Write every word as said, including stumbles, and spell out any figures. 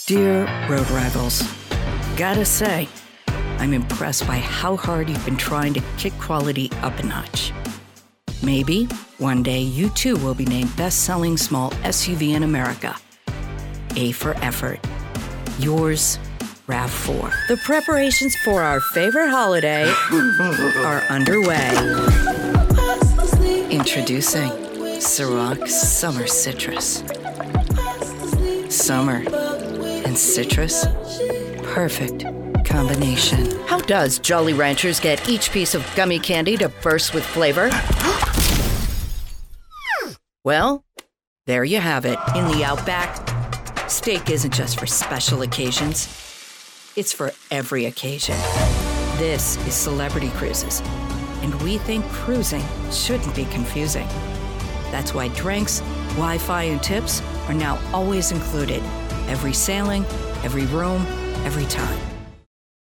Dear Road Rivals, gotta say, I'm impressed by how hard you've been trying to kick quality up a notch. Maybe one day you too will be named best-selling small S U V in America. A for effort. Yours, RAV four. The preparations for our favorite holiday are underway. Introducing Ciroc Summer Citrus. Summer and citrus, perfect combination. How does Jolly Ranchers get each piece of gummy candy to burst with flavor? Well, there you have it. In the Outback, steak isn't just for special occasions. It's for every occasion. This is Celebrity Cruises, and we think cruising shouldn't be confusing. That's why drinks, Wi-Fi, and tips are now always included. Every sailing, every room, every time.